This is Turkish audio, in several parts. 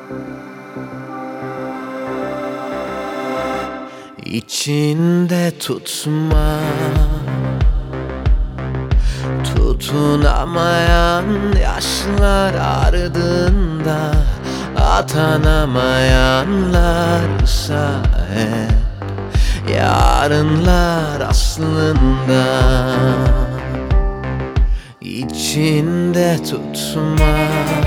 İçinde tutma, tutunamayan yaşlar ardında, atanamayanlarsa hep yarınlar aslında. İçinde tutma,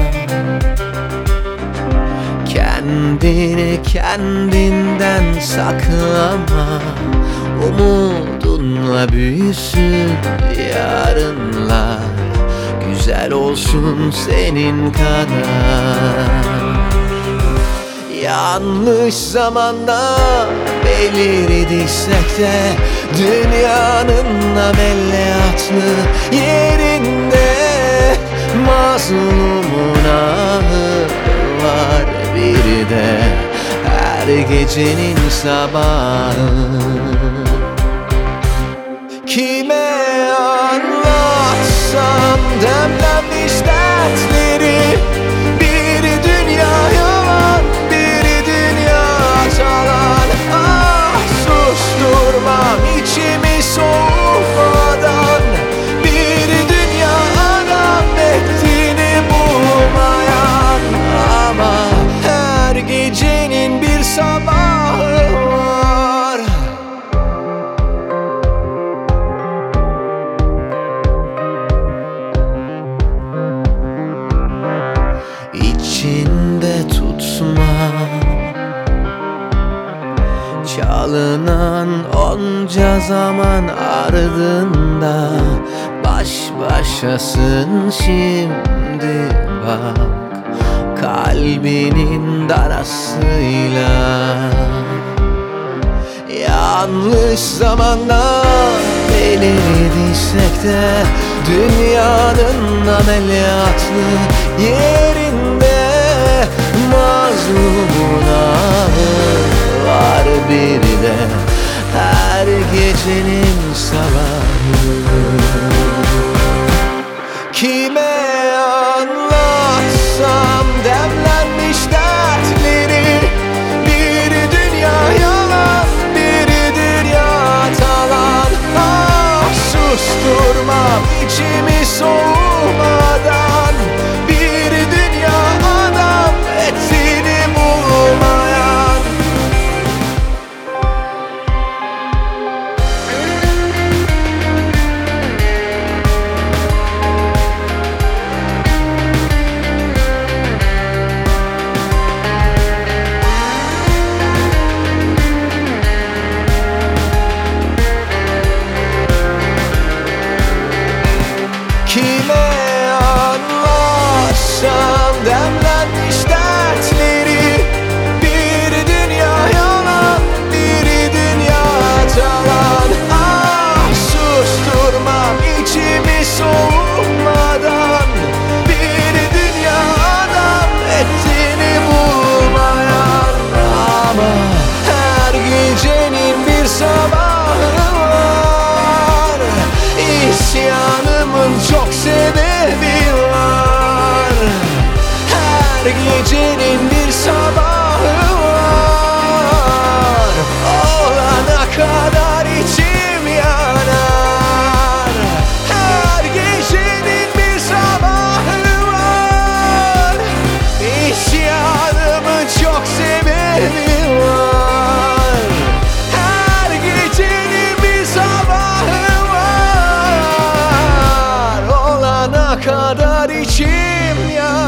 kendini kendinden saklama. Umudunla büyüsün yarınlar, güzel olsun senin kadar. Yanlış zamanda belirdiysek de dünyanın ameliyatlı yerinde, mazlumun ahı var bir de her gecenin sabahı. Kime anlatsam demlenmiş dertleri, bir dünya yalan, bir dünya talan. Ah, susturmam içimi soğumadan, bir dünya adam ettiğini bulmayan. Ama her gecenin bir sabahı var. İçinde tutma, çalınan onca zaman ardında, baş başasın şimdi bak kalbinin darasıyla. Yanlış zamanda belirdiysek de dünyanın ameliyatlı yerinde, mazlumun ahı var bir de her gecenin sabahı. Kime anlatsam demlenmiş dertleri, bir dünya yalan, bir dünya talan. Ah, susturmam içimi soğumadan, bir dünya adam ettiğini bulmayan. Kime anlatsam demlenmiş dertleri, bir dünya yalan, bir dünya talan. Ah, susturmam içimi soğumadan, bir dünya adam ettiğini bulmayan. Ama her gecenin bir sabahı var, İsyanımın çok sebebi var. Her gecenin bir sabahı var, olana kadar içim yanar. Her gecenin bir sabahı var, İsyanımın çok sebebi var. Her gecenin bir sabahı var, olana kadar içim yanar.